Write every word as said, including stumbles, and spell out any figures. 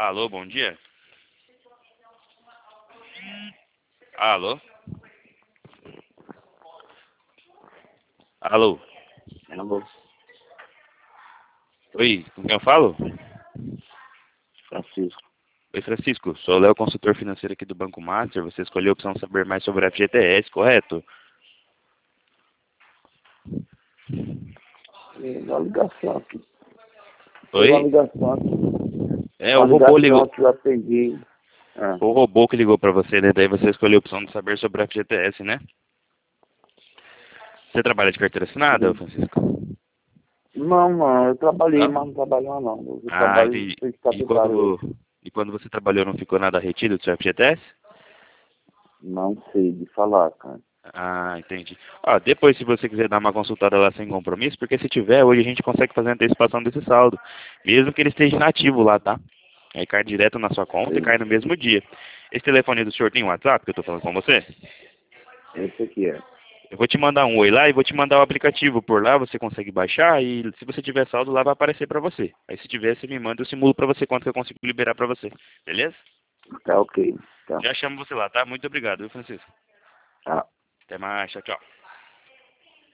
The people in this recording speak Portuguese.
Alô, bom dia. Alô? Alô? Alô, Oi, com quem eu falo? Francisco. Oi, Francisco. Sou o Léo, consultor financeiro aqui do Banco Master. Você escolheu a opção saber mais sobre a F G T S, correto? Tem uma ligação aqui. Tem uma Oi? ligação aqui. É, o Uma robô ligou. ligação que eu atendi. Ah, O robô que ligou pra você, né? Daí você escolheu a opção de saber sobre a F G T S, né? Você trabalha de carteira assinada, sim. Francisco? Não, não, eu trabalhei, Não? mas não trabalho mais não. Eu Ah, trabalho entendi. de E estagiário quando, hoje. e quando você trabalhou, não ficou nada retido do seu F G T S? Não sei de falar, cara. Ah, entendi. Ah, depois, se você quiser dar uma consultada lá sem compromisso, porque se tiver, hoje a gente consegue fazer a antecipação desse saldo, mesmo que ele esteja inativo lá, tá? Aí cai direto na sua conta e Sei. cai no mesmo dia. Esse telefone do senhor tem WhatsApp que eu tô falando com você? Esse aqui é. Eu vou te mandar um oi lá e vou te mandar o aplicativo por lá, você consegue baixar e se você tiver saldo lá vai aparecer pra você. Aí se tiver, você me manda, eu simulo pra você quanto que eu consigo liberar pra você. Beleza? Tá ok. Tá. Já chamo você lá, tá? Muito obrigado, viu, Francisco? Tá. Até mais, tchau, tchau.